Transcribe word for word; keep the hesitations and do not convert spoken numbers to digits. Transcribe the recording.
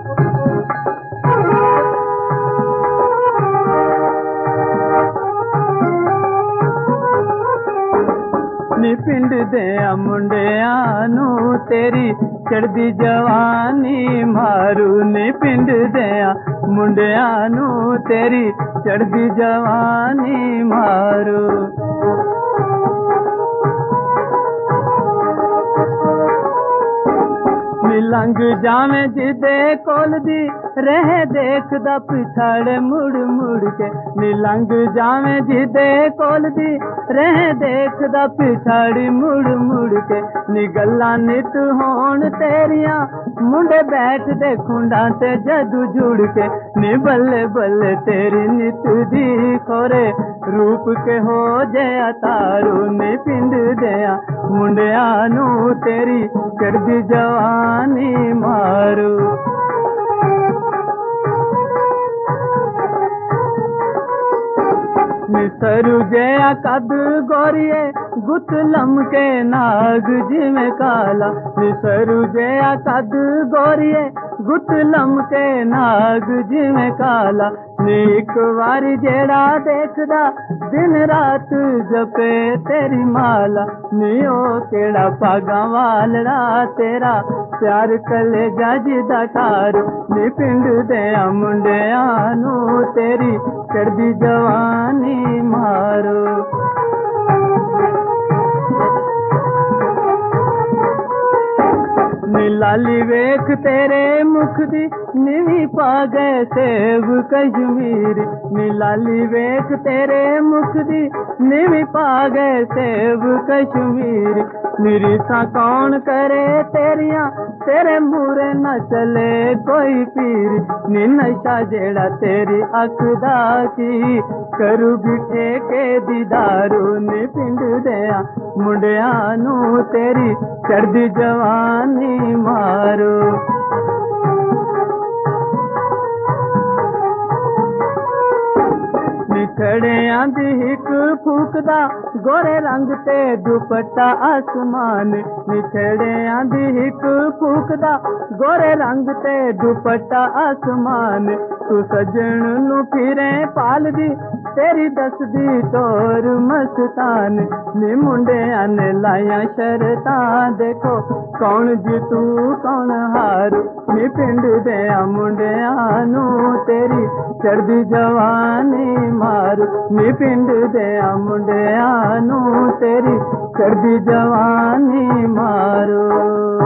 नी पिंड दिया मुंडिया नू तेरी चढ़दी जवानी मारू नी पिंड दिया मुंडिया नू तेरी चढ़दी जवानी मारू लंघ जावे जिदे कोल दी रह देखदा पिछाड़े मुड़ मुड़ के नी लंघ जावे जिदे कोल दी रह देखदा पिछाड़ी मुड़ मुड़ के नी गल्लां नित होण तेरियां मुंडे बैठ दे खुंडा ते जदू जुड़ के नी बल्ले बल्ले तेरी नित दी खोरे रूप के हो जया तारू नी पिंड दिया मुंडिया नू तेरी चढ़दी जवानी मारू निसरू जया कद गोरिए गुत लमके नाग जिमें काला निसरू जया कद गोरिए गुत लमके नाग जिमें काला नी एक वारी जेड़ा देखदा दिन रात जपे तेरी माला नी ओ केड़ा पागा वालड़ा तेरा प्यार कलेजा जिदा ठारू नी पिंड दिया मुंडिया नू तेरी चढ़दी जवानी मारो नी लाली वेख तेरे मुख दी नीवी पा गए सेब कश्मीर नी लाली वेख तेरे मुख दी नीवी पा गए सेब कश्मीर निरीसा कौन करे तेरिया तेरे मूरे न चले कोई पीर नी नशा जेड़ा तेरी अख दा की करू बिठे के दीदारू नी पिंड दिया मुंडिया नू तेरी चढ़दी जवानी मारो निछड़िया दी हिक फूकदा गोरे रंग ते दुपट्टा आसमान निछड़िया दी हिक फूकदा गोरे रंग ते दुपट्टा आसमान तू सजन नू फिरे पाल दी तेरी दसदी तोर मस्तान नी मुंडिया ने लाया शरता देखो कौन जीतू कौन हारू नी पिंड दिया मुंडिया नू तेरी चढ़दी जवानी मारू नी पिंड दिया मुंडिया नू तेरी चढ़दी जवानी मारू।